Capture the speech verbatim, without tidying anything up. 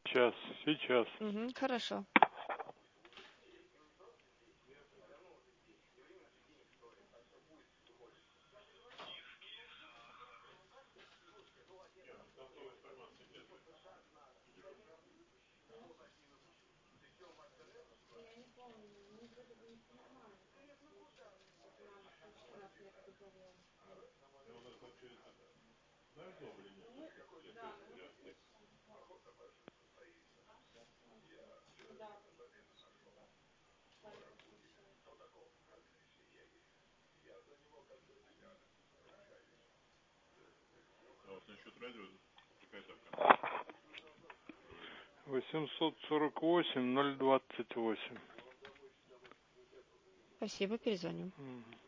Сейчас, сейчас. Угу, хорошо. восемьсот сорок восемь ноль двадцать восемь. Спасибо, перезвоним. Угу.